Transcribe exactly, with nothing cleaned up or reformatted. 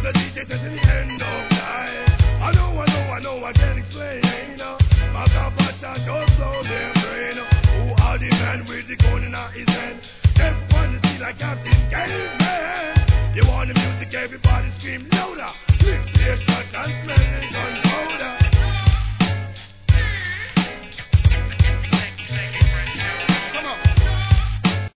the D J says in the end of time. I know, I know, I know, I can explain. Macapata don't blow their brain. Who are the man with the gun in his hand? Just wanna see like Captain Caveman. You want the music, everybody scream louder. Lift your shot and smell the gun.